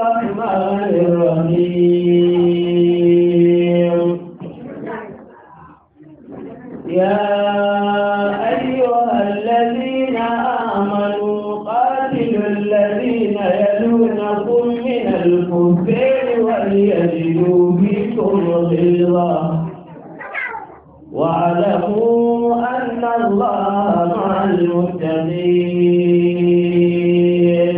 الرحمن الرحيم يا أيها الذين آمنوا قاتلوا الذين يلونكم من الكفار وليجدوا فيكم غلظة واعلموا أن الله مع المتقين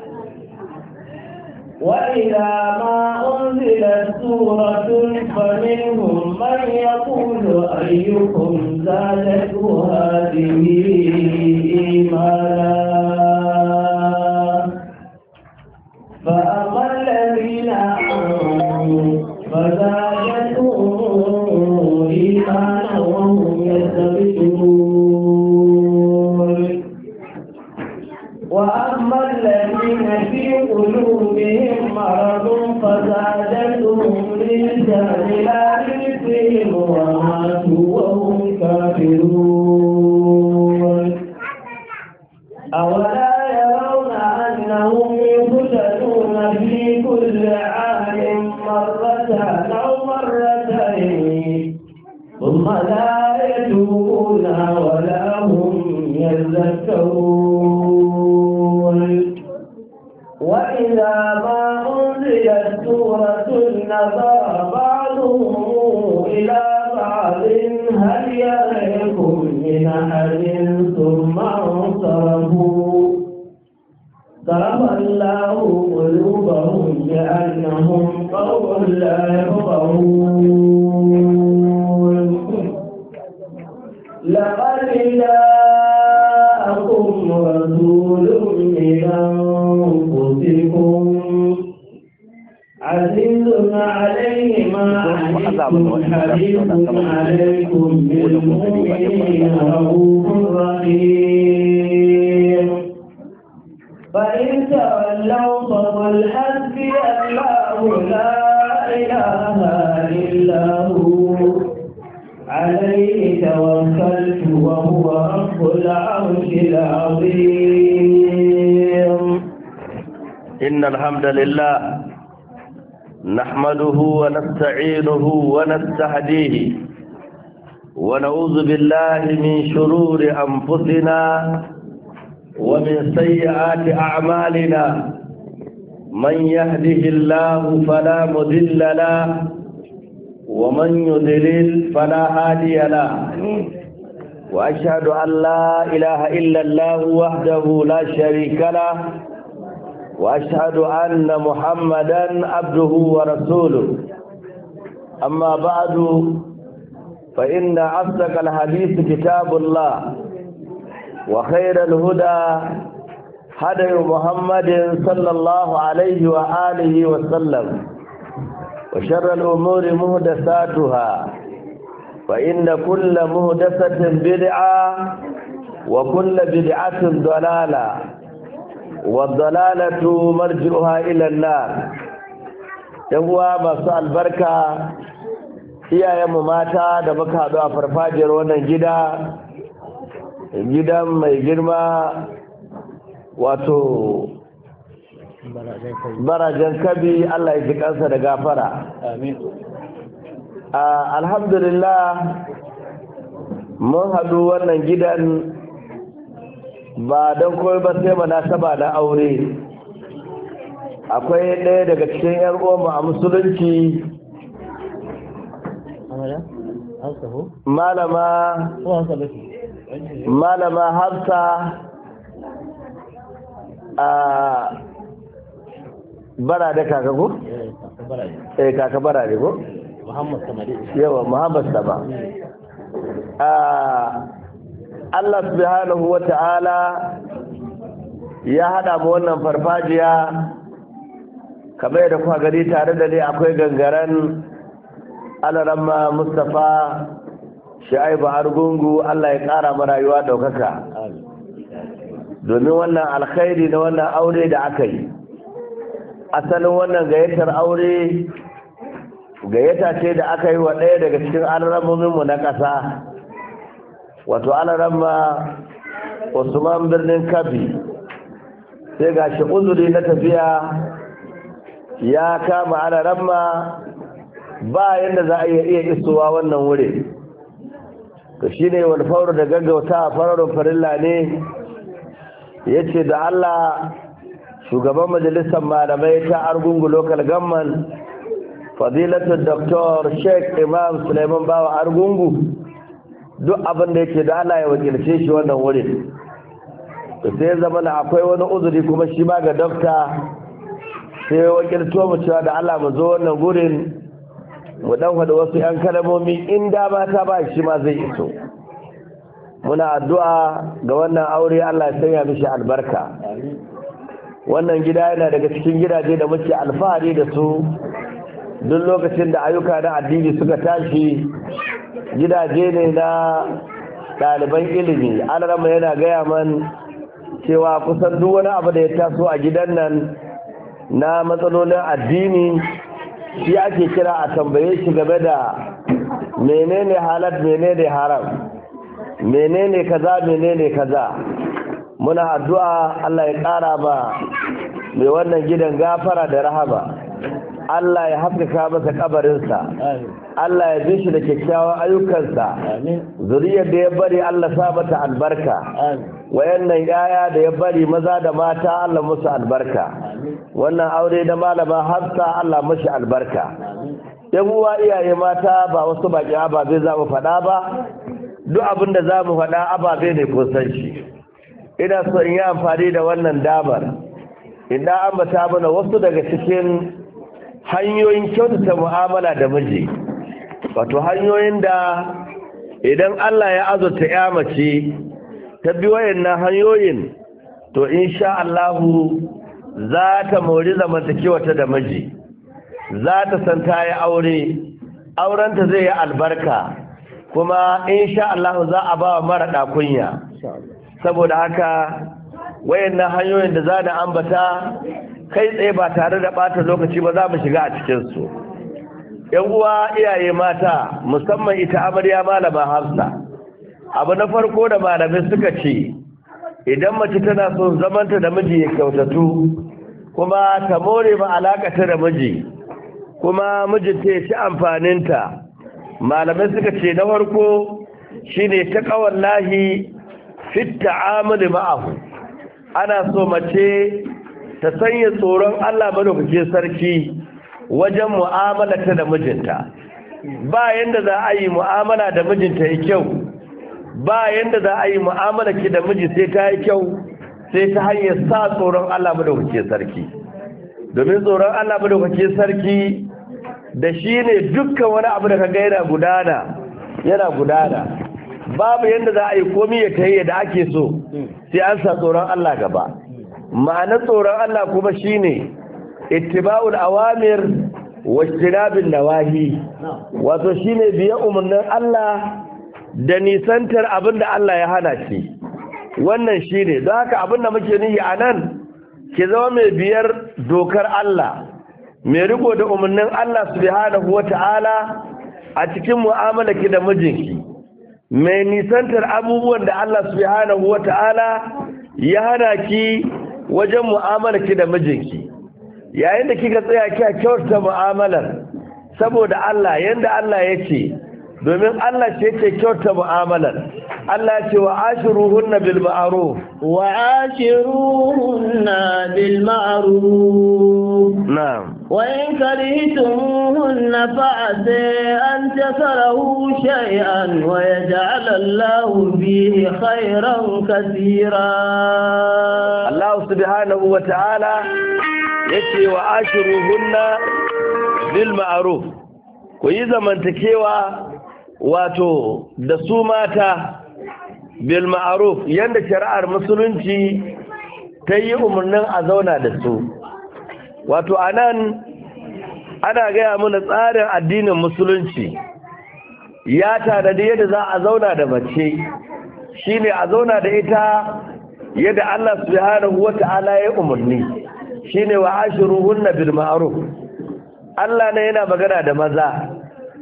وإذا ما أنزلت سورة فمنهم من يقول أيكم زادته هذه إيمانا فأما الذين آمنوا فزادتهم إيمانا وهم يستبشرون وأما الذين في قلوبهم مرض فزادتهم رجسا إلى رجسهم وماتوا وهم كافرون أولا يرون أنهم يفتنون في كل عام مرة أو مرتين ثم لا يتوبون ولا هم يذكرون وإذا ما أنزلت سورة نظر بعضهم إلى بعض هل يريكم من أحد ثم انصرفوا ضرب الله قلوبهم بأنهم قوم لا يفقهون لقد جاءكم رسول من أنفسكم عزيز عليه ما عنتم حريص عليكم بالمؤمنين رؤوف رحيم فإن تولوا فقل حسبي الله لا إله إلا هو عليه توكلت وهو رب العرش العظيم إن الحمد لله نحمده ونستعينه ونستهديه ونعوذ بالله من شرور أنفسنا ومن سيئات أعمالنا من يهده الله فلا مضل له ومن يضلل فلا هادي له وأشهد أن لا إله إلا الله وحده لا شريك له وأشهد أن محمدا عبده ورسوله أما بعد فإن أصدق الحديث كتاب الله وخير الهدى هدي محمد صلى الله عليه وآله وسلم وشر الأمور محدثاتها فإن كل محدثة بدعة وكل بدعة ضلالة والضلالة مرجعها إلى النار يقوى مساء البركة iyayenmu mata da muka haɗu a farfajiyar wannan gidan mai girma wato barajan kabi Allah ya ji kansa da gafara amin alhamdulillah mun haɗu wannan gidan ba don koyi ba sai munasaba na aure akwai ɗaya daga cikin ƴan uwanmu a musulunci malama Hafsa a bara da kaka ko? Kaka bara da ko? Muhammad Sama Allah subhanahu wa ta'ala ya hada mu wannan farfajiya kamar yadda kuka gani tare da ni akwai gangaren Alaramma Mustapha Shaibu Argungu Allah ya kara mu rayuwa daukaka domin wannan alkhairi na wannan aure da aka yi asalin wannan gayyatar aure gayyata ce da aka yi wa ɗaya daga cikin alarammominmu na ƙasa wato alaramma Usman birnin Kabi sai ga shi uzuri na tafiya ya kama ana ramma ba yadda za a iya isowa wannan wuri. to shine wal fawr da gaggauta fararun farilla ne yace da Allah shugaban majalisar malamai ta Argungu local government fadilatul Dr. Sheikh Imam Suleiman Bawa Argungu duk abin da yake da Allah ya wakilce shi wannan wuri. to sai zamana akwai wani uzuri kuma shi ma ga dokta sai wakilto mu cewa da Allah mu zo wannan gurin mu dan faɗi wasu ƴan kalmomi in da mata ba shi ma zai iso. muna addu'a ga wannan aure Allah ya sanya mishi albarka. wannan gida yana daga cikin gidaje da muke alfahari da su duk lokacin da ayyuka na addini suka tashi. gidaje ne na ɗaliban ilimi. alarama yana gaya man cewa kusan duk wani abu da ya taso a gidan nan na matsalolin addini shi ake kira a tambaye shi game da menene halal menene haram, menene kaza menene kaza. muna addu'a Allah ya ƙara ba mai wannan gidan gafara da rahama. Allah ya haskaka masa kabarinsa, Allah ya bi shi da kyakkyawan ayyukansa, zuriyar da ya bari Allah sa mata albarka, wayannan yaya da ya bari maza da mata Allah musu albarka, wannan aure da malama Hafsa Allah mashi albarka. yan uwa iyaye mata ba wasu baki ababe za mu faɗa ba, duk abin da za mu faɗa ababe ne kun san shi. ina so in yi amfani da wannan damar idan an bata mana wasu daga cikin hanyoyin kyautata mu'amala da miji, wato hanyoyin da idan Allah ya azurta ya mace ta bi wayannan hanyoyin to insha Allah za ta mori zamantakewa ta da miji, za ta san ta yi aure, aurenta zai yi albarka, kuma insha Allah za a ba wa mara kunya. saboda haka wayannan hanyoyin da za na ambata kai tsaye ba tare da ɓata lokaci ba za mu shiga a cikinsu. ‘yan uwa iyaye mata musamman ita amarya malama Hafsa, abu na farko da malamai suka ce idan mace tana son zamanta da miji ya kyautatu kuma ta more ma alakata da miji kuma mijinta ya ci amfaninta, malamai suka ce na farko shine ta kawallahi fit ta'amuli ma'ahu. ana so mace ta sanya tsoron Allah madaukakin sarki wajen mu'amalarta da mijinta. ba yanda za a yi mu'amala da mijinta yi kyau, ba yanda za a yi mu'amala ki da miji sai ta yi kyau sai ta hanyar sa tsoron Allah madaukakin sarki. domin tsoron Allah madaukakin sarki da shi ne dukkan wani abu da kaga yana gudana. babu yanda za a yi komai ya tayi da ake so sai an sa tsoron Allah gaba. ma'anar tsoron Allah kuma shine ittiba'ul awamir wa ijtinabin nawahi, wato shine biya umarnin Allah da nisantar abinda Allah ya hana shi. wannan shine don haka abinda muke nihi anan ki zama mai biyar dokar Allah, mai riko da umarnin Allah subhanahu wata'ala a cikin mu'amalarki da mijinki, mai nisantar abubuwan da Allah subhanahu wata'ala ya hana ki wajen mu'amalarki da mijinki. yayin da kika tsaya kika kyautata mu'amalar saboda Allah yanda Allah yake, domin Allah ce yake kyautata mu'amalar. Allah ce wa ashiruhunna bil ma'ruf na'am wa in karihtumuhunna fa'asa an takrahu shay'an wa yaj'al Allahu fihi khayran katira. Allah subhanahu wa ta'ala yace wa ashiruhunna bil ma'ruf, ku yi zamantakewa wato da su mata bil ma'ruf, yanda shari'ar musulunci ta yi umarnin a zauna da su. wato anan ana gaya mana tsarin addinin musulunci ya tanadi yadda za a zauna da mace, shine a zauna da ita yadda Allah subhanahu wata'ala ya umarni, shine wa ashiruhunna bil ma'ruf. Allah ne yana magana da maza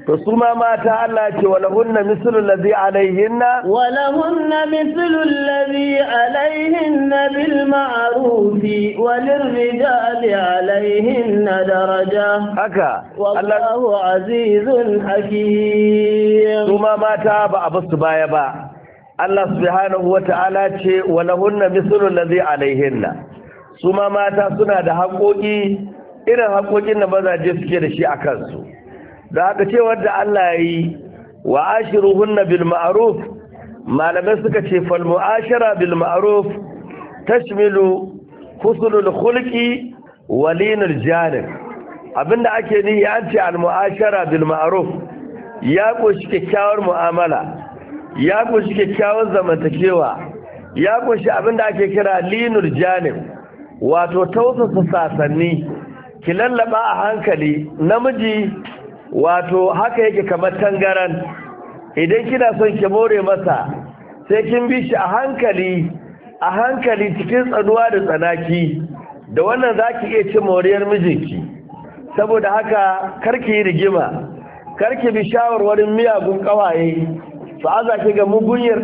to su ma mata Allah ce walahunna mislu allazi alaihinna مثل الذي عليهن بالمعروف وللرجال عليهن درجة haka والله عزيز حكيم su ma mata ba a basu baya ba Allah subhanahu wata'ala ce walahunna mislu allazi alaihinna su ma mata suna da haƙoƙi irin haƙoƙin da mazaje suke da shi a kansu da haka cewar da Allah ya yi wa ashiruhunna bil ma'ruf malamai suka ce fal mu'ashara bil ma'ruf tashmilu husnul khulqi wa linul janib abinda ake nihi an ce al mu'ashara bil ma'ruf ya koshi kyakkyawar mu'amala ya koshi kyakkyawar zamantakewa ya koshi abinda ake kira linul janib wato tausasa sasanni ki lallaba a hankali namiji wato haka yake kamar tangaran idan kina son ki more masa sai kin bi shi a hankali cikin tsanuwa da tsanaki da wannan zaki iya ci moriyar mijinki saboda haka karki yi rigima karki bi shawarwarin miyagun kawaye su aza ki ga mugunyar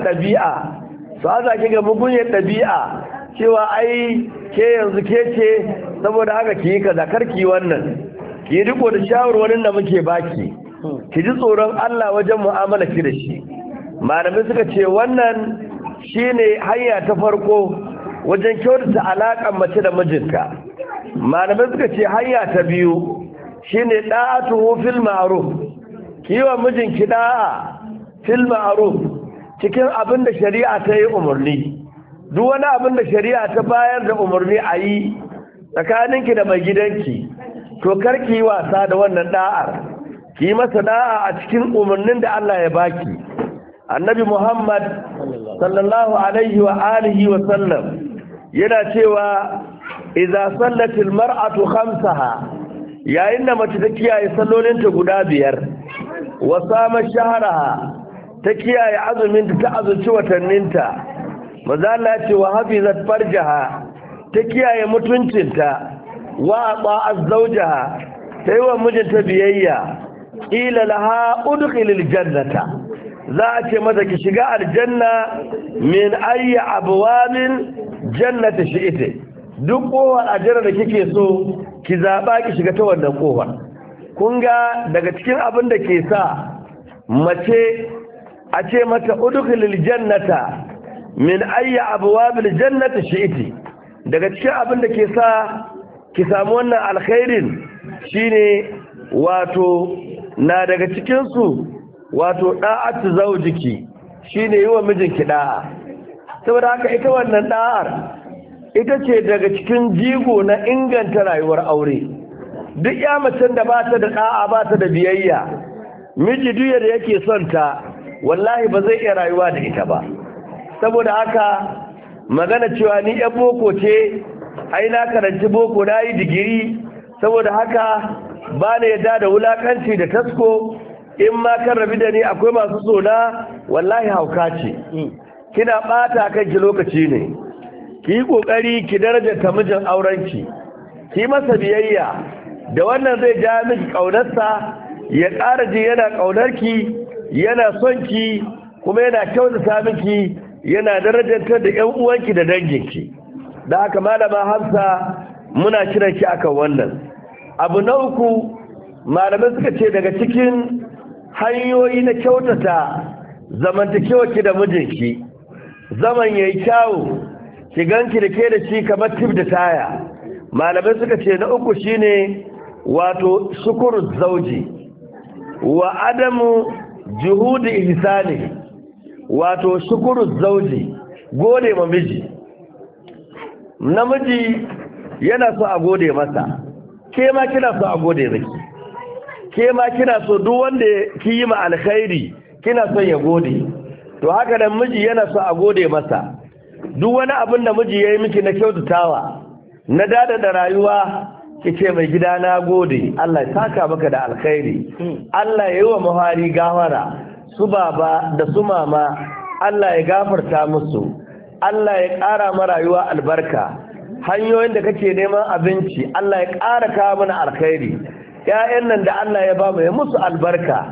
ɗabi'a cewa ai ke yanzu ke ce saboda haka ki yi kaza karki wannan ki riko da shawarwarin da muke baki ki ji tsoron Allah wajen mu'amala ki da shi malamai suka ce wannan shine hanya ta farko wajen kyautata alaƙar mace da mijinta malamai suka ce hanya ta biyu shine da'atuhu fil ma'ruf ki wa mijinki da'a fil ma'ruf cikin abin da shari'a ta yi umarni duk wani abin da shari'a ta bayar da umarni a yi tsakaninki da mai gidanki to karki yi wasa da wannan da'ar ki yi masa da'a a cikin umarnin da Allah ya baki annabi Muhammad sallallahu alaihi wa alihi wa sallam yana cewa idza sallatil mar'atu khamsaha yayin da mace ta kiyaye sallolinta guda biyar wa sama shahraha ta kiyaye azumin ta azumci watanninta maza Allah ya ce wa hafizat farjaha ta kiyaye mutuncinta wa ta'az zawjaha ta yi wa mijinta biyayya ila laha udkhilil jannata za a ce mata ki shiga aljanna min ayi abwabin jannati shi'ite duk kowar aljanna da kike so ki zaba ki shiga ta wannan kowar kun ga daga cikin abin da ke sa mace a ce mata udkhilil jannata min ayi abwabil jannati shi'ite daga cikin abin da ke sa ki samu wannan alkhairin shine wato na daga cikin su wato da'atu zaujiki shine yi wa mijinki da'a saboda haka ita wannan da'ar ita ce daga cikin jigo na inganta rayuwar aure duk ya macen da ba ta da da'a ba ta da biyayya miji duk da yake son ta wallahi ba zai iya rayuwa da ita ba saboda haka magana cewa ni yan boko ce ai na karanci boko na yi digiri saboda haka ba na yadda da wulakanci da tasko in ma kan rabi da ni akwai masu sona wallahi hauka ce kina bata kanki lokaci ne ki yi kokari ki darajarta mijin aurenki ki masa biyayya da wannan zai ja miki kaunarsa ya ƙara ji yana kaunarki yana son ki kuma yana kyautata miki yana darajantar da ƴan uwanki da danginki da haka malama Hafsa muna kiran ki akan wannan abu na uku malamai suka ce daga cikin hanyoyi na kyautata zamantakewarki da mijinki zaman yayi kyawu ki ganki da ke da shi kamar tip da taya malamai suka ce na uku shine wato shukuru zauji wa adamu juhudi ihsani wato shukuru zauji gode ma miji namiji yana so a gode masa ke ma kina so a gode miki ke ma kina so duk wanda ki yi ma alkhairi kina son ya gode to haka nan miji yana so a gode masa duk wani abin da miji yayi miki na kyautatawa na da rayuwa kice mai gida na gode Allah ya saka maka da alkhairi Allah ya yi wa muhari gafara su baba da su mama Allah ya gafarta musu Allah ya ƙara ma rayuwa albarka hanyoyin da kake neman abinci Allah ya ƙara kawo mana alkhairi ƴaƴan nan da Allah ya ba mu ya musu albarka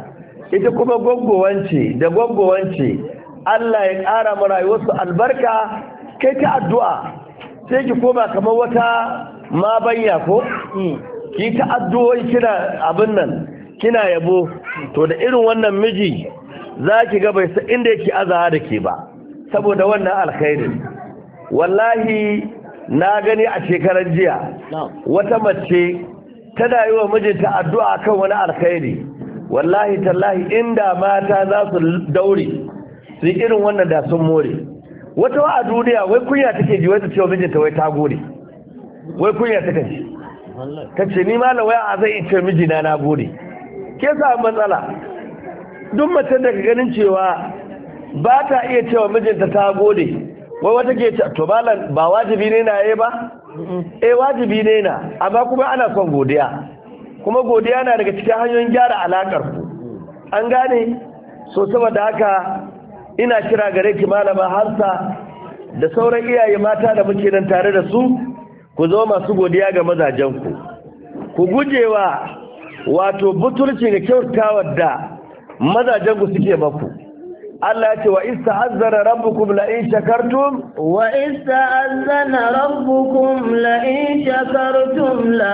ita kuma gwaggowance da gwaggowance Allah ya ƙara mu rayuwarsu albarka. Kai ta addu'a sai ki koma kamar wata mabanya ko ki ta addu'o'i kina abin nan kina yabo. To da irin wannan miji zaki ga bai san inda yake azaha da ke ba saboda wannan alkhairin. Wallahi na gani a shekarar jiya wata mace tana yi wa mijinta addu'a kan wani alkhairi. Wallahi tallahi inda mata za su daure su yi irin wannan da sun more. Wata wa a duniya wai kunya take ji, wai ta ce wa mijinta wai ta gode, wai kunya take ji, ta ce ni ma wai a zai ce mijina na gode. Ke sa matsala duk macen da ka ganin cewa ba ta iya cewa mijinta ta gode, wai wata ke ce to ba wajibi ne na yi ba? Wajibi ne na, amma kuma ana son godiya, kuma godiya na daga cikin hanyoyin gyara alakar ku. An gane? So saboda haka ina kira gare ki malama Hafsa da sauran iyaye mata da muke nan tare da su, ku zo masu godiya ga mazajenku, ku gujewa wato butulci ga kyautawar da mazajenku suke maku. Allah ya ce wa ista'azzana rabbukum la in shakartum wa ista'azzana rabbukum la in shakartum la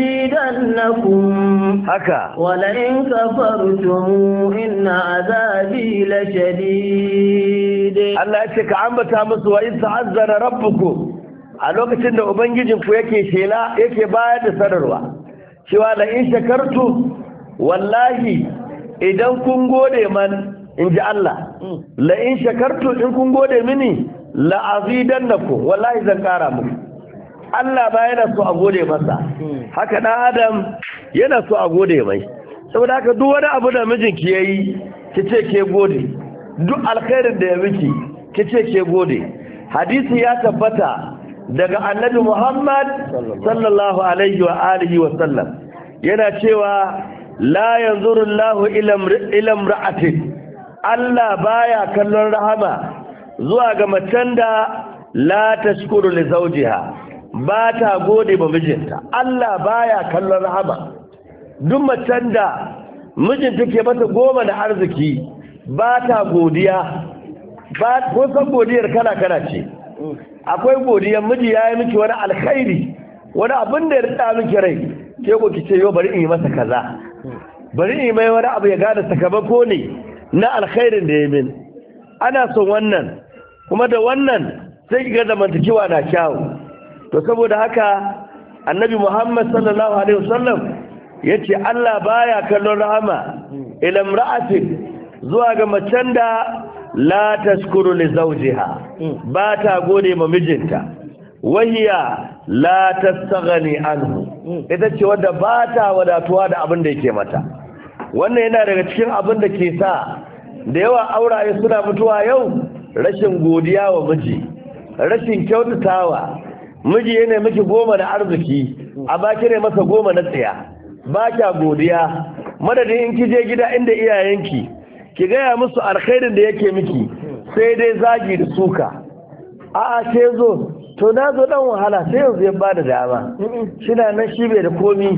azidannakum haka wa la in kafartum inna azabi lashadid. Allah ya ce ka ambata musu wa ista'azzana rabbukum a lokacin da ubangijinku yake shela yake bayar da sanarwa cewa la in shakartum, wallahi idan kun gode man in ji Allah, la in shakartu in kun gode mini la azidannakum, wallahi zan kara muku. Allah ba yana so a gode masa, haka dan Adam yana so a gode mai. Saboda haka duk wani abu da mijinki yayi kice ke gode, duk alkhairin da ya miki kice ke gode. Hadisi ya tabbata daga Annabi Muhammad sallallahu alaihi wa alihi wa sallam yana cewa la yanzuru Allahu ila imra'atin, Allah baya kallon rahama zuwa ga macen da la tashkuru li zawjiha, ba ta gode ba mijinta. Allah baya kallon rahama duk macen da mijinta ke mata goma da arziki ba ta godiya. Ba ko san godiyar kala ce. Akwai godiyar miji yayi miki wani alkhairi, wani abin da ya rida miki rai, ke ko kice yo bari in yi masa kaza, bari in yi mai wani abu ya gada sakamako ne na alkhairin da ya min. Ana son wannan, kuma da wannan sai ga zamantakewa na kyawu. To saboda haka Annabi Muhammad sallallahu alaihi wasallam yace Allah baya kallon rahama ila imra'atin zuwa ga macen da la tashkuru li zawjiha, ba ta gode ma mijinta, wahiya la tastaghni anhu, ita ce wadda ba ta wadatuwa da abin da yake mata. Wannan yana daga cikin abin da ke sa da yawa auraye suna mutuwa yau, rashin godiya wa miji, rashin kyautatawa. Miji yana miki goma na arziki amma kire masa goma na tsaya, ba kya godiya. Madadin in kije gida inda iyayenki ki gaya musu alkhairin da yake miki, sai dai zagi da suka. A'a ke zo, to na zo dan wahala sai yanzu ya bada dama, shina nan shi bai da komi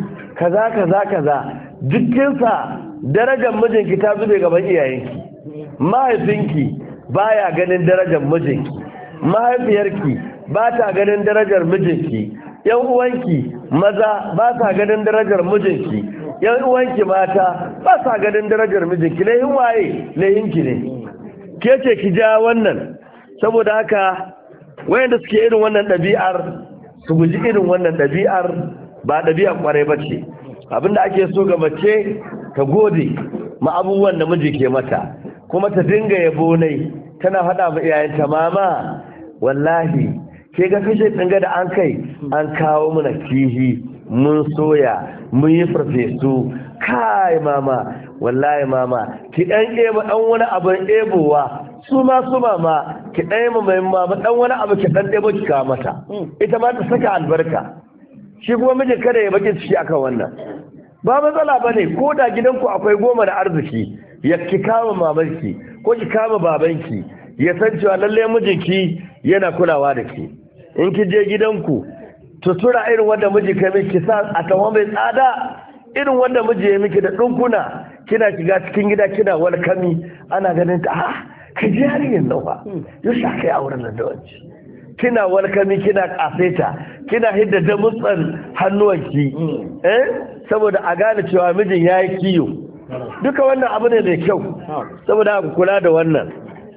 kaza dukkinsa. Darajar mijinki ta zube gaban iyayenki, mahaifinki baya ganin darajar mijinki, mahaifiyarki ba ta ganin darajar mijinki, yan uwanki maza ba sa ganin darajar mijinki, yan uwanki mata ba sa ganin darajar mijinki. Lahin waye? Lahinki ne. Ke ce ki ja wannan. Saboda haka wayanda suke irin wannan ɗabi'ar su guji irin wannan ɗabi'ar, ba ɗabi'ar kwarai ba ce. Abinda ake so ga mace ta gode ma abubuwan da miji ke mata, kuma ta dinga yabo nai, tana faɗa ma iyayenta, mama wallahi ke ga kashe dinga da an kai an kawo mana kihi mun soya mun yi farfesu, kai mama wallahi mama ki dan eba dan wani abin ebowa, su mama ki dan mai mama dan wani abu ki dan ebo ki kawo mata, ita ma ta saka albarka. Shi kuma mijin kada ya baki shi akan wannan, ba matsala bane. Ko da gidanku akwai goma da arziki, ya ki kama mamanki ko ki kama babanki, ya san cewa lalle mijinki yana kulawa da ki. In ki je gidanku, tutura irin wanda miji kai miki, sa a tawa mai tsada irin wanda miji ya miki da dinkuna, kina shiga cikin gida kina walkami ana ganin ta ka ji yarinyar nan ba yau sha kai auren nan da wacce kina walkami kina kasaita kina hidda da mutsan hannuwanki saboda a gane cewa mijin yayi kiyo duka wannan abu ne mai kyau saboda ku kula da wannan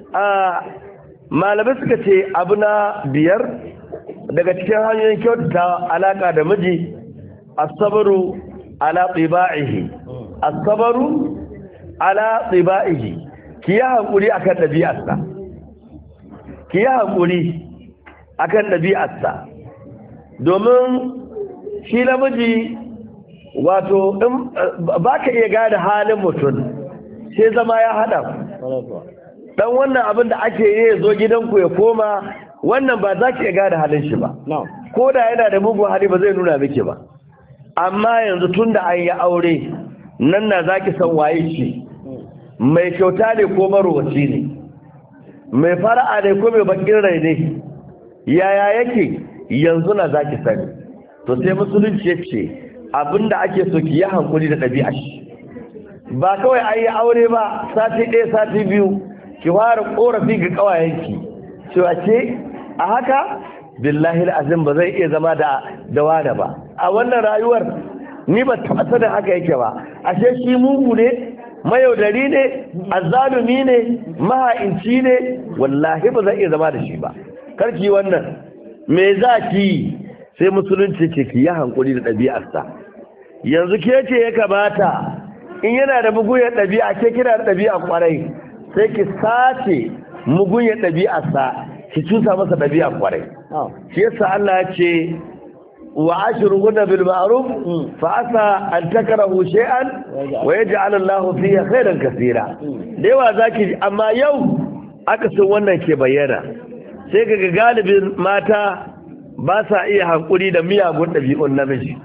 malamai suka ce abu na 5 daga cikin hanyoyin kyautata alaka da miji as-sabru ala tibaihi as-sabru ala tibaihi ki yi hankuri akan ɗabi'arsa ki yi hankuri akan ɗabi'arsa domin shi namiji wato ba ka iya gane halin mutum sai zama ya haɗa dan wannan abin da ake yi zo gidanku ya koma wannan ba za ki iya gane halin shi ba ko da yana da mugun hali ba zai nuna miki ba amma yanzu tun da an yi aure nan na za ki san waye shi mai kyauta ne ko marowaci ne mai fara'a ne ko mai bakin rai ne yaya yake yanzu na za ki sani to sai musulunci ya ce abinda ake so ki yi hankuli da ɗabi'a shi ba kawai an yi aure ba sati 1 sati 2 ki fara korafi ga ƙawayenki cewa ce a haka billahi azim ba zai iya zama da wada ba a wannan rayuwar ni ba taɓa sanin haka yake ba ashe shi mugu ne mayaudari ne azzalumi ne maha'inci ne wallahi ba zai iya zama da shi ba karki wannan me za ki sai musulunci ce ki yi hankuri da ɗabi'arsa yanzu ke ce ya kamata in yana da mugunyar ɗabi'a ke kina da ɗabi'a kwarai sai ki sace mugunyar ɗabi'arsa ki cusa masa ɗabi'a kwarai shi yasa Allah ya ce wa ashiruhunna bil ma'ruf fa asa an takrahu shay'an wa yaj'al Allahu fihi khairan kaseera da yawa zaki amma yau aka san wannan ke bayyana sai kaga galibin mata ba sa iya hankuri da miyagun ɗabi'un namiji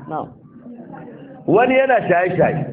wani yana shaye-shaye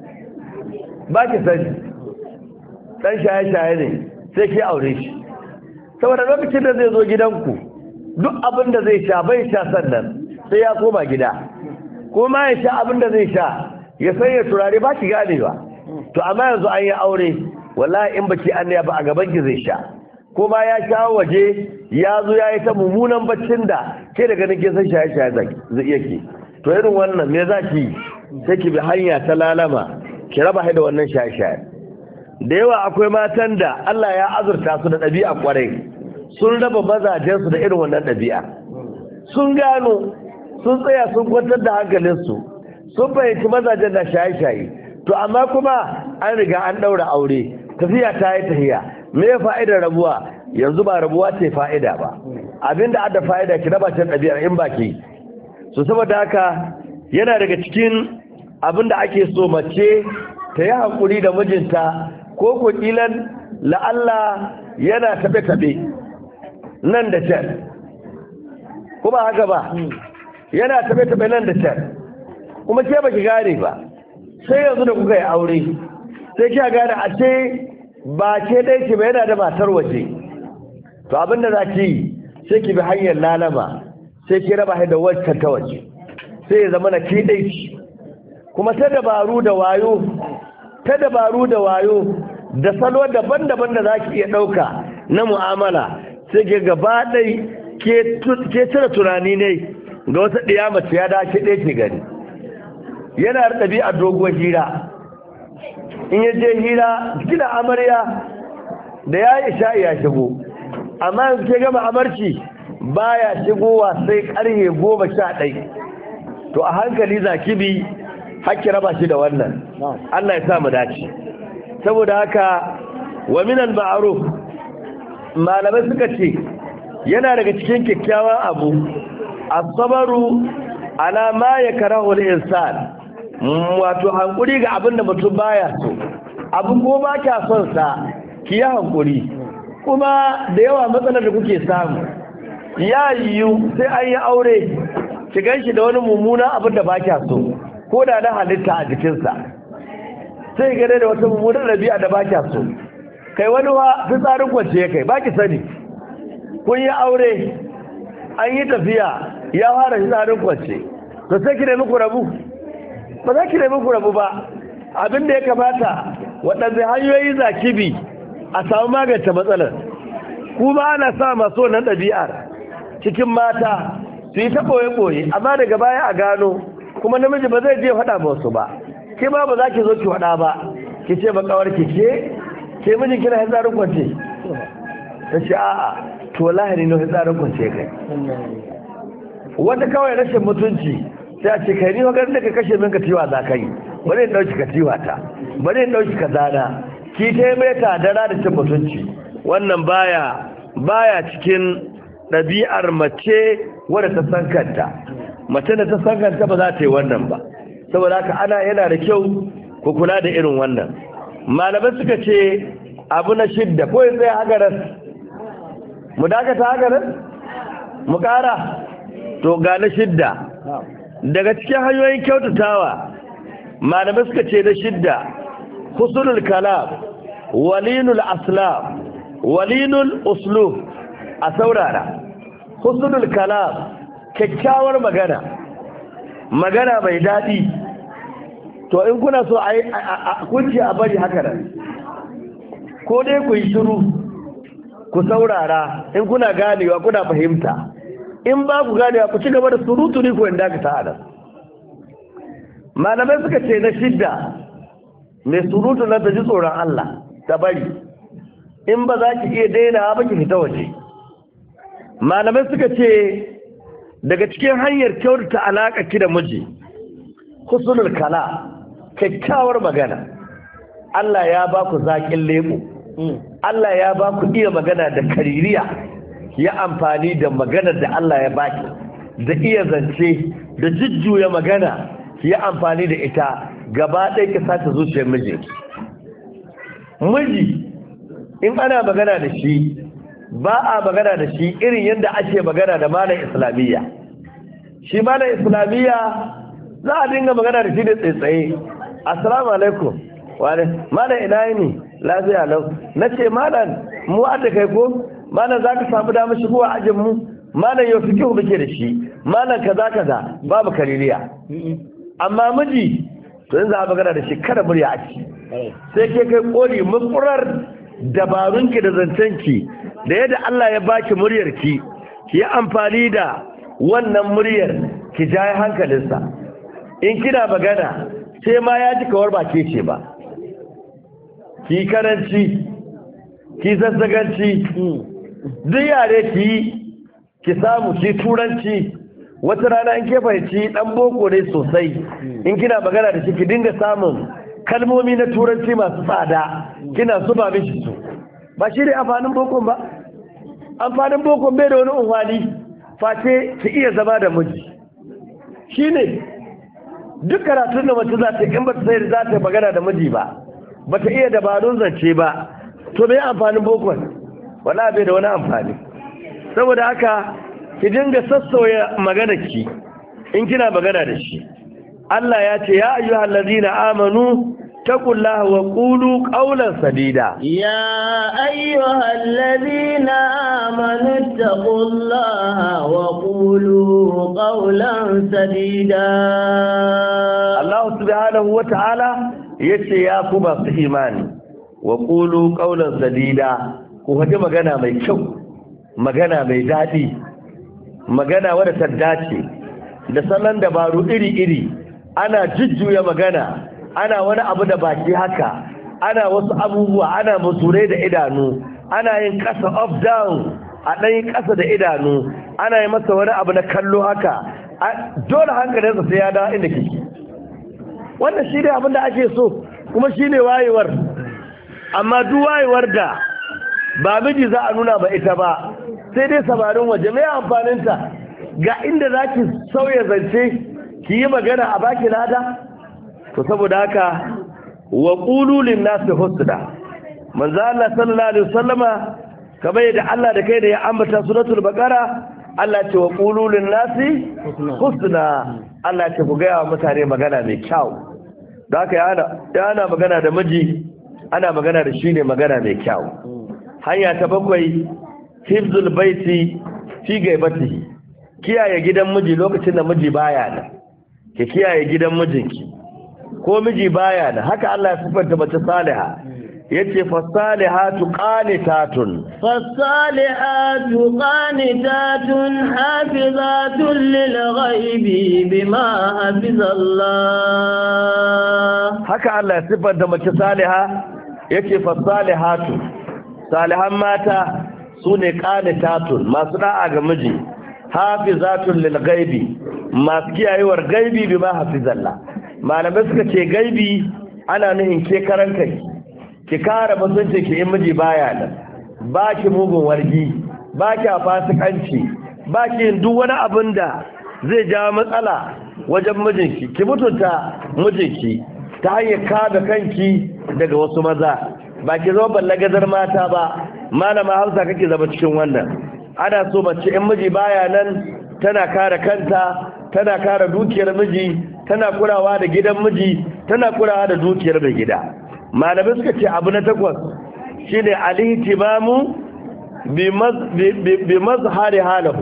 ba ki sani ɗan shaye-shaye ne sai ke aure shi saboda lokacin da zai zo gidanku duk abin da zai sha bai sha sannan sai ya koma gida ko ma ya sha abin da zai sha ya sanya turare ba ki gane ba to amma yanzu an yi aure wallahi in baki an ba a gaban ki zai sha ko ma ya sha waje ya zo ya yi ta mummunan baccin da ke da ganin ke san shaye-shaye zai iya ki to irin wannan me za ki sai ki bi hanya ta lalama ki raba da wannan shaye-shaye da yawa akwai matan da Allah ya azurta su da ɗabi'a kwarai sun raba mazajensu da irin wannan ɗabi'a sun gano sun tsaya sun kwantar da hankalinsu sun fahimci mazajen da shaye-shaye to amma kuma an riga an ɗaura aure tafiya ta yi tafiya me fa'idar rabuwa yanzu ba rabuwa ce fa'ida ba abinda adda fa'ida ki raba can ɗabi'ar in ba ki so saboda haka yana daga cikin abinda ake so mace ta yi hankuri da mijinta ko ko kilan la'alla yana tabe-tabe nan da can kuma haka ba yana tabe-tabe nan da can kuma ke baki gane ba sai yanzu da kuka yi aure sai kika gane a ce ba ke dai ki ba yana da matar waje to abinda za ki yi sai ki bi hanyar lalama sai ki raba da waccan ta waje sai ya zama na ki dai ki kuma ta dabaru da wayo da salo daban-daban da za ki iya ɗauka na mu'amala sai ke gaba ɗai ke cire tunani ne ga wata ɗiya mace ya dace ɗaya ke gani yana da ɗabi'a doguwar hira in ya je hira gina amarya da ya yi sha'i ya shigo amma yanzu ke gama amarci baya shigowa sai ƙarfe 11 to a hankali za ki bi hakki raba shi da wannan Allah ya sa mu dace saboda haka wa minal ma'ruf malamai suka ce yana daga cikin kyakkyawan abu as-sabru ala ma yakrahu al-insan wato hankuri ga abin da mutum baya so abu ko ba kya son sa ki yi hankuri kuma da yawa matsalar da kuke samu ya yiwu sai an yi aure ki ganshi da wani mummuna abin da ba kya so ko da na halitta a jikinsa sai gane da wata mummunar ɗabi'a da ba kya so kai wani wa fitsarin kwance ya kai ba ki sani kun yi aure an yi tafiya ya fara fitsarin kwance to sai ki nemi ku rabu ba za ki nemi ku rabu ba abin da ya kamata waɗanda hanyoyi zaki bi a samu magance matsalar kuma ana sa masu wannan ɗabi'ar cikin mata su yi ta ɓoye-ɓoye amma daga baya a gano kuma namiji ba zai je faɗa ba wasu ba ke ba za ki zo ki faɗa ba ki ce ba kawar ki ke mijin kina hitsarin kwance ta ce a'a to lahiri na hitsarin kwance kai wata kawai rashin mutunci sai a ce kai ni wakar da ka kashe min ka tiwa za ka yi bari in ɗauki ka tiwa ta bari in ɗauki ka zana ki ta mai tadara da cin mutunci wannan baya cikin ɗabi'ar mace wadda ta san kanta mace da ta san kanta ba za ta yi wannan ba saboda haka yana da kyau ku kula da irin wannan malamai suka ce abu na shidda ko ya tsaye hagarar mu dakata hagarar mu kara to ga na shidda daga cikin hanyoyin kyautatawa malamai suka ce na shidda husnul kalam walinul aslam walinul uslub a saurara husnul kalam kyakkyawar magana mai daɗi to in kuna so a kunce a bari haka nan ko dai ku yi shiru ku saurara in kuna ganewa kuna fahimta in ba ku ganewa ku ci gaba da surutu ne ko inda ka ta'ala malamai suka ce na shidda mai surutu na ta ji tsoron Allah ta bari in ba za ki iya daina ba ki fita waje malamai suka ce daga cikin hanyar kyautata alaƙa ki da miji husnul kala kyakkyawar magana Allah ya ba ku zaƙin lebo Allah ya ba ku iya magana da kaririya ya amfani da magana da Allah ya baki da iya zance da jujjuya magana ya amfani da ita gaba ɗaya ki sace zuciyar miji in ana magana da shi ba a magana da shi irin yadda ake magana da malam islamiyya shi malam islamiyya za a dinga magana da shi da tsaitsaye assalamu alaikum wane malam ina ne lafiya lau na ce malam mu adda kai ko malam za ka samu damar shigowa ajin mu malam yau fikihu muke da shi malam kaza babu kaririya amma miji to yanzu a magana da shi kada murya a ci sai ke kai koli makurar dabarunki da zancenki da yadda Allah ya baki muryarki ki yi amfani da wannan muryar ki jaye hankalinsa in kina magana sai ma ya ji kawar ba ke ce ba ki karanci ki zazzaganci duk yare ki samu ki turanci wata rana in ke fahimci dan boko ne sosai in kina magana da shi ki dinga samun kalmomi na turanci masu tsada kina zuba mishi su ba shi ne amfanin bokon ba amfanin bokon bai da wani unhwani face ki iya zama da miji shi ne duk karatun da mace za ta in ba ta sai za ta magana da miji ba ba ta iya dabarun zance ba to bai amfanin bokon wala bai da wani amfani saboda haka ki dinga sassauya maganarki in kina magana da shi Allah ya ce ya ayyuhal ladina amanu taqullaha wa qulu qawlan sadida ya ayyuhal ladina amanu taqullaha wa qulu qawlan sadida Allah subhanahu wa ta'ala yace ya ku masu imani wa qulu qawlan sadida ku haɗi magana mai kyau magana mai daɗi magana wadda ta dace da salon dabaru iri-iri ana jujjuya magana ana wani abu da baki haka ana wasu abubuwa ana musurai da idanu ana yin ƙasa up down a ɗanyin ƙasa da idanu ana yi masa wani abu na kallo haka dole hankalinsa sai ya dawo inda kike wannan shi ne abin da ake so kuma shi ne wayewar amma duk wayewar da ba miji za a nuna ba ita ba sai dai samarin waje mai amfaninta ga inda za ki sauya zance ki yi magana a baki lada to saboda haka wa ƙululin nasu husna manzo Allah sallallahu alaihi wasallama kamar yadda Allah da kai da ya ambata suratul baqara Allah ce wa ƙululin nasi husna Allah ce ku ga wa mutane magana mai kyau da haka yana magana da miji ana magana da shi ne magana mai kyau hanya ta bakwai hifzul baiti fi gaibatihi kiyaye gidan miji lokacin da miji baya da ki kiyaye gidan mijinki ko miji baya da haka Allah ya sifanta mace saliha yace fasalihatu qanitatun hafizatun lil ghaibi bima hafizallah. Haka Allah ya sifanta mace saliha yace fasalihatu salihan mata sune qanitatun masu da'a ga miji hafizatun lil ghaibi masu kiyayewar gaibi bima hafizallah. Malamai suka ce gaibi ana nuhin ke karan kai ki kare mutunci ki in miji baya nan, ba ki mugun wargi, ba ki fasikanci, ba ki duk wani abin da zai jawo matsala wajen mijinki. Ki mutunta mijinki ta hanyar kada kanki daga wasu maza, ba ki zama ballagazar mata ba. Malama Hausa kake zama cikin wannan. Ana so mace in miji baya nan tana kare kanta, tana kare dukiyar miji, tana kulawa da gidan miji, tana kulawa da dukiyar mai gida. Malamai suka ce abu na 8 shine al-ihtimamu bi mazhari halahu.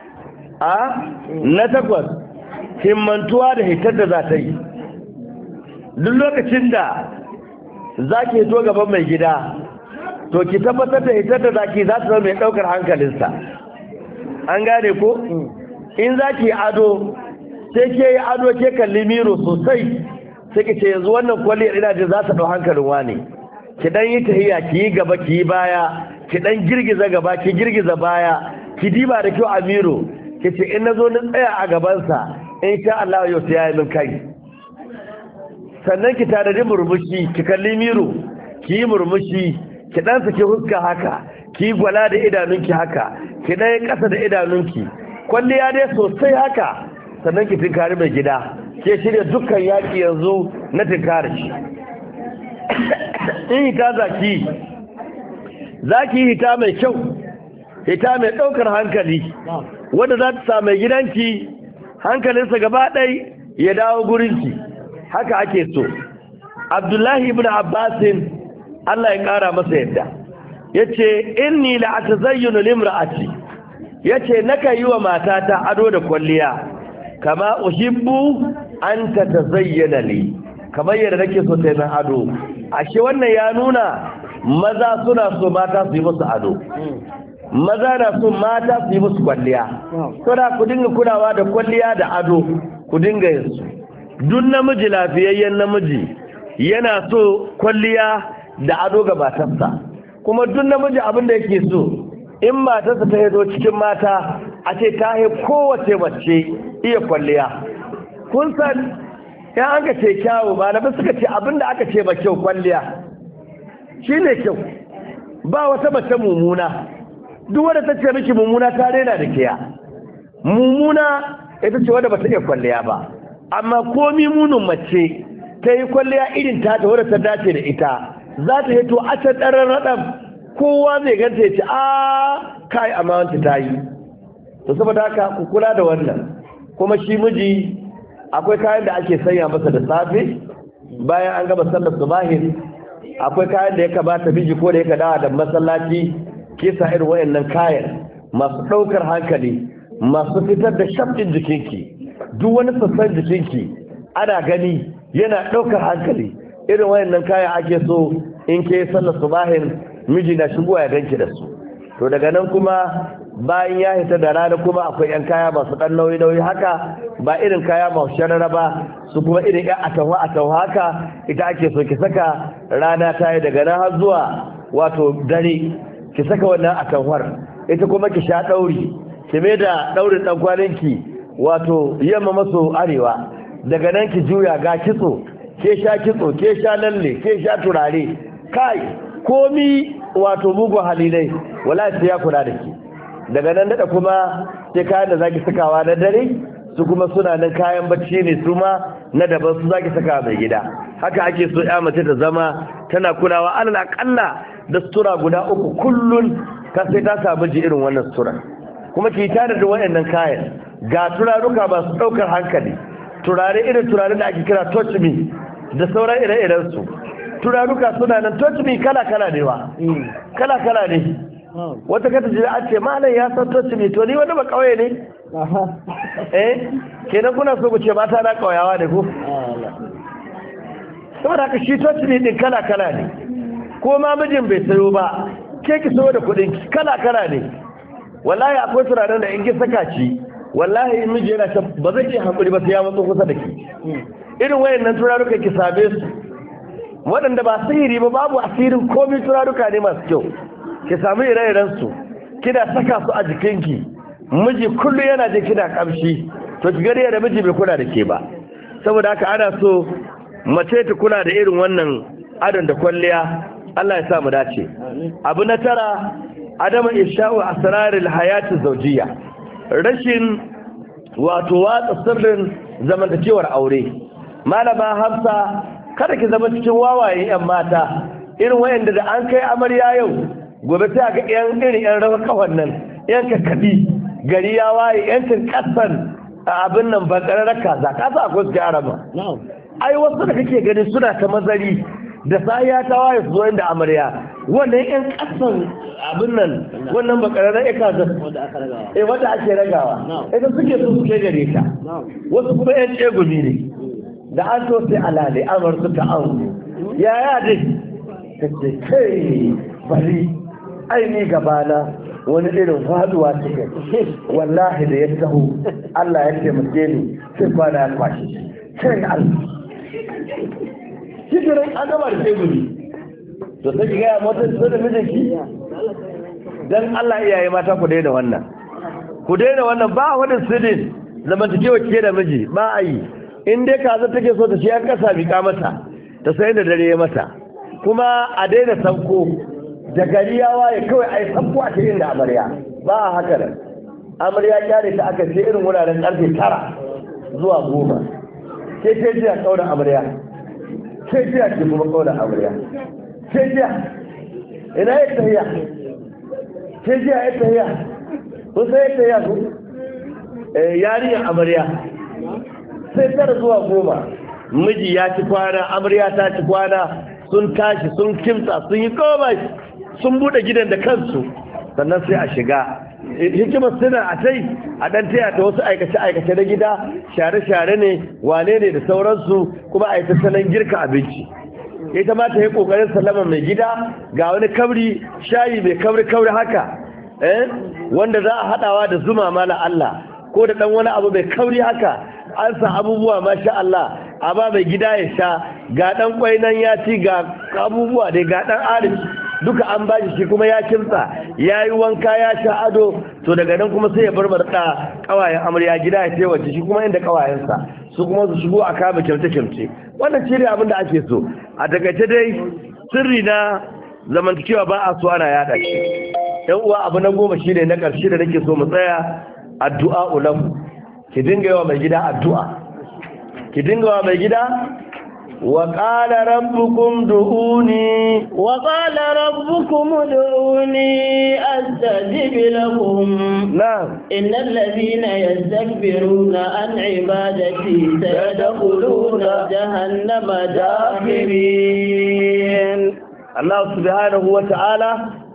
Na 8 himmantuwa da hitar da za ta yi. Duk lokacin da za ki hito gaban mai gida, to ki tabbatar da hitar da zaki za ta zama mai ɗaukar hankalinsa. An gane ko? In za ki ado, sai ke yi ado ke kalli miro sosai, sai ki ce yanzu wannan kwalliyar ina jin za ta ɗau hankalin wani. Ki dan yi tahiya, ki yi gaba, ki yi baya, ki dan girgiza gaba, ki girgiza baya, ki diba da kyau a miro, ki ce in na zo ni tsaya a gabansa, in sha Allah yau sai ya yi min kai. Sannan ki tanadi murmushi, ki kalli miro, ki yi murmushi, ki dan saki huska haka, ki yi gwala da idanunki haka, ki dan yi ƙasa da idanunki, kwalliya dai sosai haka. Sannan ki tinkari mai gida, ke shirya dukkan yaƙi yanzu na tinkari shi. In hita za ki hita mai kyau, hita mai ɗaukar hankali, wadda za ta sa mai gidanki hankalinsa gaba ɗai ya dawo gurinki. Haka ake so. Abdullahi ibn Abbasin Allah ya ƙara masa yadda ya ce inni la atazayyunu limra'ati, ya ce naka yi wa matata ado da kwalliya kama uhibbu an tatazayyana li, kamar yadda nake so ta yi min ado. Ashe wannan ya nuna maza suna so mata su yi musu ado, maza na so mata su yi musu kwalliya. Kuna ku dinga kulawa da kwalliya da ado, ku dinga yin su. Duk namiji lafiyayyen namiji yana so kwalliya da ado ga matarsa, kuma duk namiji abin da yake so in matarsa ta yazo cikin mata a ce ta yi kowace mace iya kwalliya. Kun san ya an ka ce kyawu, malamai suka ce abin da aka ce ba kyau kwalliya shi ne kyau. Ba wata mace mummuna, duk wadda ta ce miki mummuna ta rena da kiya. Mummuna ita ce wadda ba ta iya kwalliya ba, amma komi munin mace ta yi kwalliya irin ta wadda ta dace da ita, za ta hito a can ɗaran raɗam, kowa zai ganta ya ce kai amma wancan ta yi. To saboda haka ku kula da wannan. Kuma shi miji akwai kayan da ake sanya masa da safe bayan an gama sallar subahin, akwai kayan da ya kamata miji ko da ya dawa da masallaci kisa irin wayannan kayan masu ɗaukar hankali, masu fitar da shafin jikinki, duk wani sassan jikinki ana gani yana ɗaukar hankali. Irin wayannan kayan ake so in ke sallar subahin miji na shigowa ya ganki da su. To daga nan kuma bayan ya hita da rana kuma akwai yan kaya masu ɗan nauyi haka, ba irin kaya masu sharara ba, su kuma irin yan atanwa haka ita ake so ki saka rana ta yi. Daga nan har zuwa wato dare ki saka wannan atanwar, ita kuma ki sha ɗauri, ki mai da ɗaurin ɗan kwaninki wato yamma maso arewa. Daga nan ki juya ga kitso, ke sha kitso, ke sha lalle, ke sha turare, kai komi wato mugun halilai wala sai ya kula da ki. Daga nan daɗa kuma sai kayan da zaki sakawa na dare, su kuma suna nan kayan bacci ne su ma na daban, su zaki saka mai gida. Haka ake so ya mace ta zama tana kulawa alal akalla da sutura guda 3 kullun, ka sai ta samu ji irin wannan sutura. Kuma ki tare da waɗannan kayan, ga turaruka masu ɗaukar hankali, turare irin turare da ake kira touch me da sauran ire-iren su. Turaruka suna nan touch me kala-kala ne wa, kala-kala ne. Wata kata jira an ce malam ya san touch me, to ni wani ba kauye ne? Kenan kuna so ku ce mata na kauyawa ne ko? saboda haka shi totally din kala ne, ko ma mijin bai sayo ba ke ki sayo da kuɗin kala ne. Wallahi akwai turaren da in ki saka ci wallahi in miji yana ta ba zai iya hankuri ba sai ya matso kusa da ke. Irin wayannan turaruka ki same su waɗanda ba sihiri ba, babu asirin komai, turaruka ne masu kyau. Ki samu ire-iren su kina saka su a jikinki, miji kullu yana jin kina kamshi, to ki gari da miji bai kula da ke ba. Saboda haka ana so mace ta kula da irin wannan adon da kwalliya. Allah ya sa mu dace. Abu na tara, adama isha'u asrarul hayati zawjiyya, rashin wato watsa sirrin zamantakewar aure. Malama Hafsa, kada ki zama cikin wawaye yan mata irin wayanda da an kai amarya yau gobe sai ga yan rawa kawan nan, yan kakkabi gari ya waye, yan kasan abin nan ba kararraka za ka sa akwai su arama. Ai wasu da kake gani suna ta mazari da saya ta waye su zo inda amarya, wannan yan kasan abin nan, wannan ba kararraka ka wanda ake ragawa idan suke so su kai gare ta. Wasu kuma yan tsegumi ne da an so sai alale amar su ta an yaya dai ta ce kai bari aini gabana wani irin faduwa cikin wallahi da ya taho Allah ya taimake ni sai kwana ya kwashe sai Allah shi kiran an gama da teguri to sai ki gaya mota su da mijinki dan Allah iyaye mata ku daina wannan ba wani sidin zamantakewa ke da miji ba a yi. In dai kaza take so ta shi an kasa miƙa mata ta sai da dare mata, kuma a daina sanko da gari ya waye kawai a yi sanko a cikin da amarya ba a haka nan. Amarya kyare ta aka ce irin wuraren karfe 9 zuwa 10 ke jiya kaunar amarya, ke jiya ke kuma kaunar amarya, ke jiya ina ya tahiya, ke jiya ya tahiya kun sai ya tahiya ku yarinyar amarya sai 9 zuwa 10 miji ya ci kwana, amarya ta ci kwana, sun tashi sun kimtsa sun yi komai sun bude gidan da kansu, sannan sai a shiga. Hikimar suna a tai a dan taya ta wasu aikace-aikace na gida, share-share ne, wane ne da sauransu, kuma a yi tattalin girka abinci. Ita ma ta yi kokarin sallama mai gida ga wani kabri shayi mai kabri haka wanda za a haɗawa da zuma mala Allah, ko da ɗan wani abu mai kauri haka, an sa abubuwa masha Allah, amma mai gida ya sha, ga ɗan kwai nan ya ci, ga abubuwa dai, ga ɗan arif duka an ba shi kuma ya kimtsa ya yi wanka ya sha ado. To daga nan kuma sai ya bar da ƙawayen amarya gida ya tewace shi kuma inda ƙawayensa su kuma su shigo a kama kyamce wannan shi ne abin da ake so. A takaice dai sirri na zamantakewa ba a so ana yaɗa shi. Yan uwa, abu na 10 shine na ƙarshe da nake so mu tsaya, addu'a ulahu. Ki dinga yawa mai gida addu'a, ki dinga yawa mai gida. وقال ربكم ادعوني أستجب لكم. نعم. إن الذين يستكبرون عن عبادتي سيدخلون جهنم داخرين. الله سبحانه وتعالى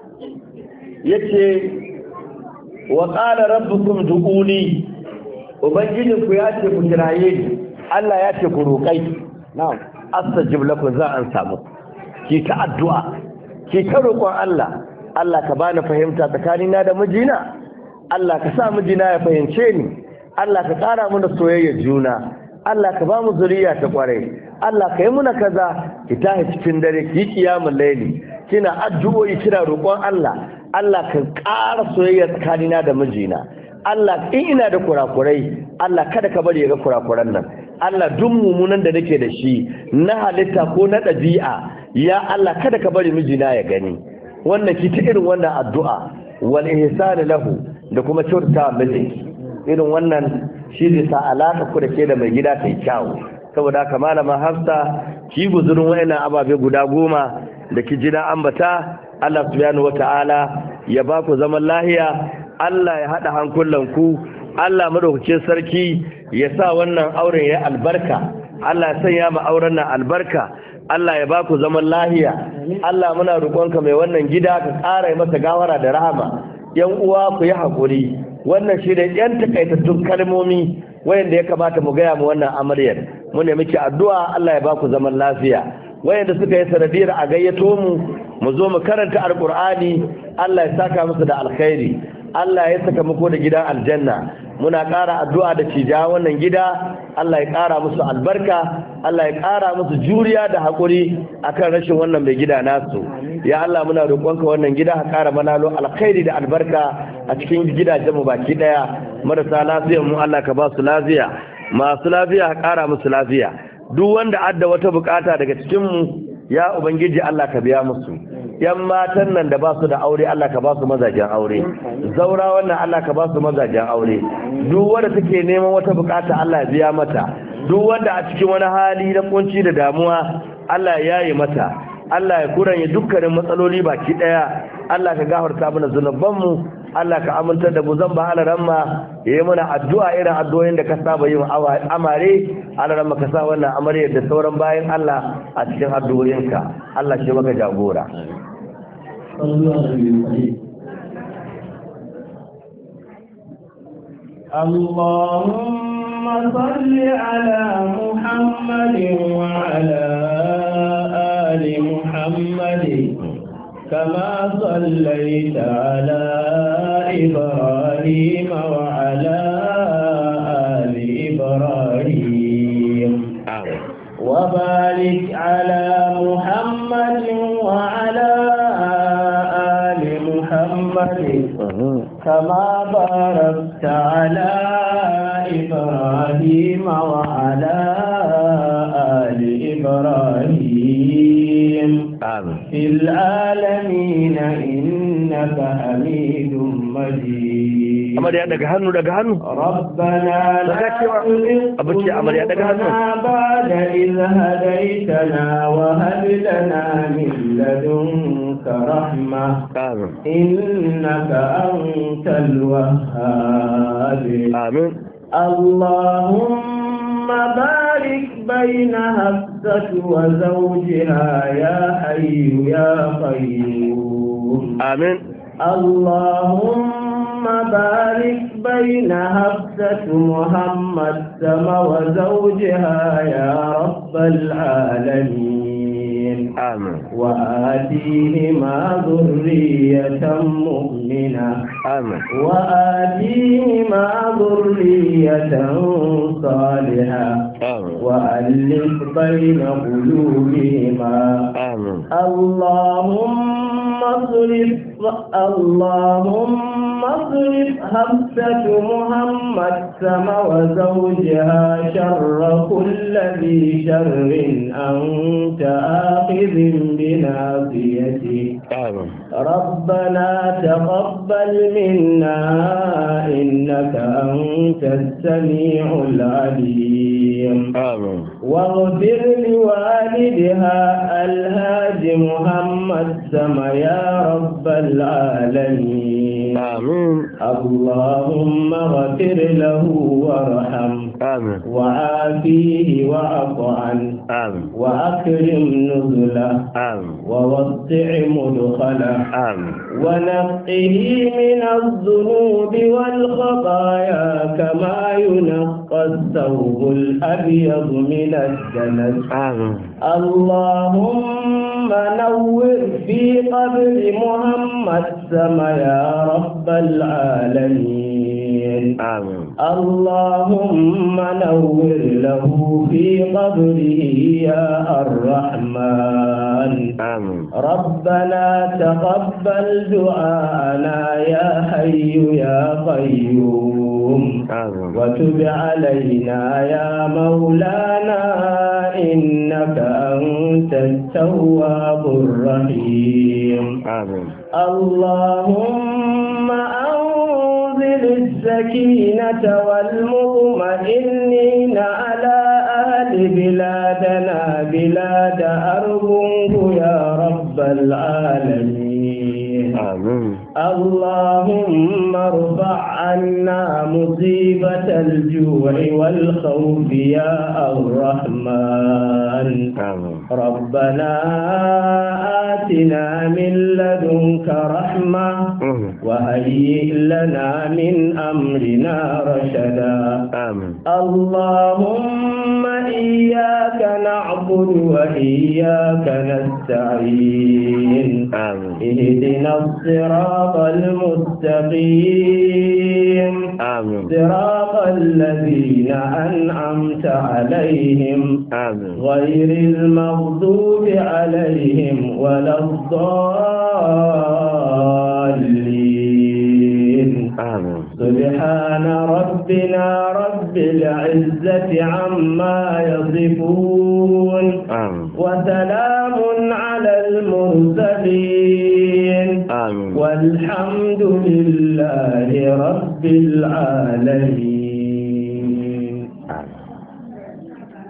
يتي وقال ربكم ادعوني، وبنجيكم ياتي كرايين الله ياتي كروكاي. na'am, astajib lakum, za an samu. Ki ta addu'a, ki ta roƙon Allah, Allah ka bani fahimta tsakanina da mijina, Allah ka sa mijina ya fahimce ni, Allah ka ƙara mana soyayyar juna, Allah ka ba mu zuriya ta ƙware, Allah ka yi muna kaza. Ki tashi cikin dare, ki kiyamul laili, kina addu'o'i, kina roƙon Allah, Allah ka ƙara soyayya tsakanina da mijina. Allah, in ina da kurakurai, Allah kada ka bari ya ga kurakuran nan. Allah, duk mummunan da nake da shi na halitta ko na ɗabi'a, ya Allah kada ka bari mijina ya gani. Wannan ki ta irin wannan addu'a, wal ihsan lahu, da kuma kyautata mijinki. Irin wannan shi zai sa alaka ku da ke da mai gida ta yi kyau. Saboda haka malama Hafsa, ki guzurin wayannan ababe guda 10 da ki ji na ambata. Allah subhanahu wataala ya ba ku zaman lahiya, Allah ya haɗa hankulanku, Allah madaukakin sarki ya sa wannan auren ya albarka, Allah ya sanya ma auren nan albarka, Allah ya baku zaman lahiya. Allah muna roƙonka mai wannan gida ka ƙara masa gawara da rahama. Yan uwa ku yi haƙuri, wannan shi ne yan takaitattun kalmomi wayanda ya kamata mu gaya mu wannan amaryar. mu ne muke addu'a Allah ya ba ku zaman lafiya wayanda suka yi sanadiyar a gayyato mu zo mu karanta alqur'ani Allah ya saka musu da alkhairi Allah ya saka muku da gidan aljanna muna ƙara addu'a da cija wannan gida Allah ya ƙara musu albarka Allah ya ƙara musu juriya da haƙuri akan rashin wannan mai gida nasu ya Allah muna roƙonka wannan gida ka ƙara manalo alkhairi da albarka a cikin gidajen mu baki daya marasa lafiyar mu Allah ka ba su lafiya masu lafiya ka ƙara musu lafiya duk wanda adda wata bukata daga cikin mu ya ubangiji Allah ka biya musu yan matan nan da ba su da aure Allah ka ba su mazajen aure zaura wannan Allah ka ba su mazajen aure duk wanda take neman wata bukata Allah ya biya mata duk wanda a cikin wani hali na kunci da damuwa Allah ya yaye mata Allah ya kuranye dukkanin matsaloli baki daya Allah ka gafarta mana zunuban mu Allah ka amintar da mu zan ba alaramma yayi mana addu'a irin addu'o'in da ka saba yin amare alaramma ka sa wannan amare da sauran bayan Allah a cikin addu'o'inka Allah shi maka jagora اللهم صل على محمد وعلى آل محمد كما صليت على إبراهيم وعلى آل إبراهيم وبارك على محمد وعلى آل محمد كما باركت على إبراهيم وعلى آل إبراهيم في العالمين إنك حميد مجيد أمريا daga hannu ربنا لا تزغ بعد إذ هديتنا وهب لنا من لدنك رحمة إنك أنت الوهاب آمين اللهم بارك بين حفصة وزوجها يا حي يا قيوم آمين اللهم بارك بين حفصة محمد سما وزوجها يا رب العالمين آمين وآتيهما ذرية مؤمنة آمين وآتيهما ذرية صالحة آمين وألف بين قلوبهما آمين اللهم اصرف حفصة محمد سما وزوجها شر كل ذي شر أنت آخذ بناصيته ربنا تقبل منا إنك أنت السميع العليم واغفر لوالدها الهاج محمد سما يا رب العالمين اللهم اغفر له وارحمه وعافيه واعف عنه وأكرم نزله ووسع مدخله ونقه من الذنوب والخطايا كما ينقى الثوب الأبيض من الدنس اللهم نور في قبر محمد سما يا رب العالمين اللهم نور له في قبره يا الرحمن ربنا تقبل دعاءنا يا حي يا قيوم وتب علينا يا مولانا إنك أنت التواب الرحيم اللهم أنزل السكينة والمطمئنين على أهل بلادنا بلاد أرجوك يا رب العالمين اللهم ارفع عنا مصيبة الجوع والخوف يا الرحمن ربنا آتنا من لدنك رحمة وهيئ لنا من أمرنا رشدا اللهم إياك نعبد وإياك نستعين اهدنا الصراط المستقيم صراط الذين أنعمت عليهم غير المغضوب عليهم ولا الضالين سبحان ربنا رب العزة عما يصفون وسلام على المرسلين والحمد لله رب العالمين.